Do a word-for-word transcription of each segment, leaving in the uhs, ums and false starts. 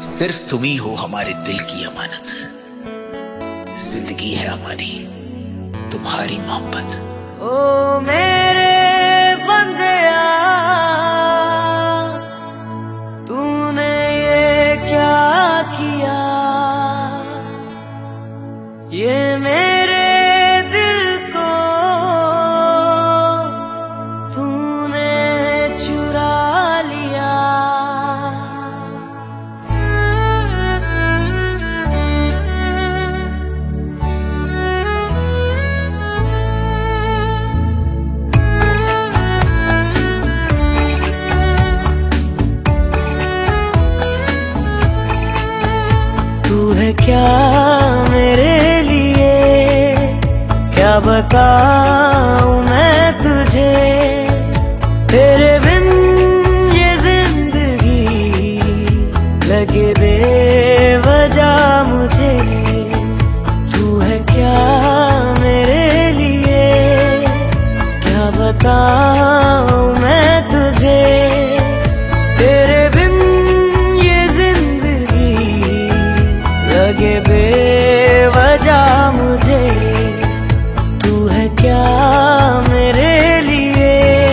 सिर्फ तुम ही हो हमारे दिल की अमानत। जिंदगी है हमारी तुम्हारी मोहब्बत। ओ मेरे बंदेया, तूने ये क्या किया? ये मेरे दिल को तूने चुरा लिया। तू है क्या मेरे लिए, क्या बताऊं मैं तुझे। तेरे बिन ये जिंदगी लगे बेवजह मुझे। तू है क्या मेरे लिए, क्या बताऊं मैं तुझे। तेरे बिन ये जिंदगी लगे बेवजह मुझे। तू है क्या मेरे लिए।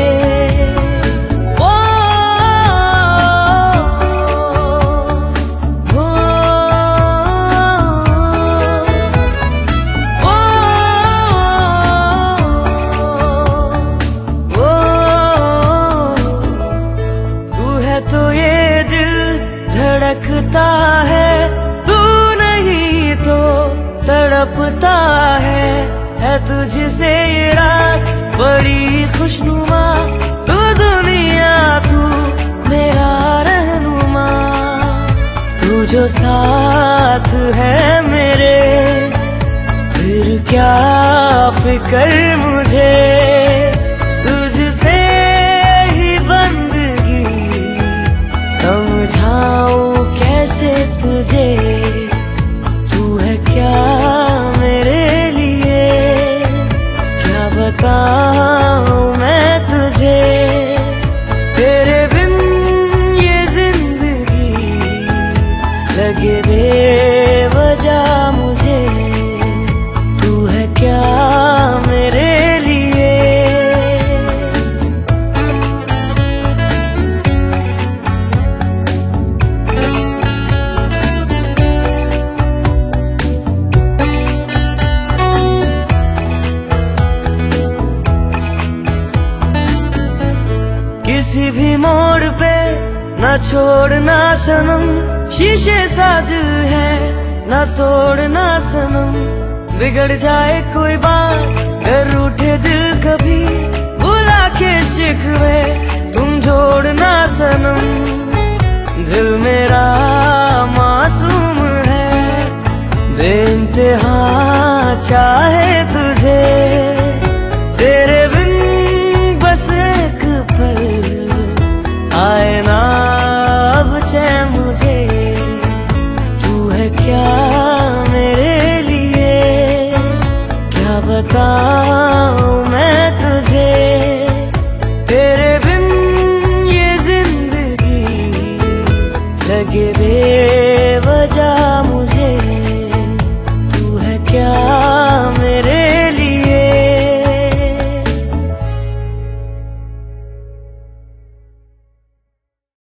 ओ, ओ, ओ, ओ, तू है तो ये दिल धड़कता है, तू नहीं तो तड़पता है। है तुझसे ये रात बड़ी खुशनुमा, तू दुनिया तू मेरा रहनुमा। तू जो साथ है मेरे, फिर क्या फिक्र मुझे। तुझसे ही बंदगी समझाऊं कैसे तुझे। तू है क्या मेरे लिए, क्या बताऊं मैं तुझे। तेरे बिन ये जिंदगी लगे बेवजह मुझे। तू है क्या मेरे लिए। किसी भी मोड़ पे न छोड़ना सनम, शीशे सा दिल है न तोड़ना सनम। बिगड़ जाए कोई बात कर उठे दिल कभी, भुला के शिकवे तुम जोड़ना सनम। दिल मेरा मासूम है, बेइंतहा चाहे तुझे। तेरे बिन बस एक पल आए ना अब चैन मुझे। तू है क्या मेरे लिए, क्या बताऊं मैं तुझे। तेरे बिन ये जिंदगी लगे बे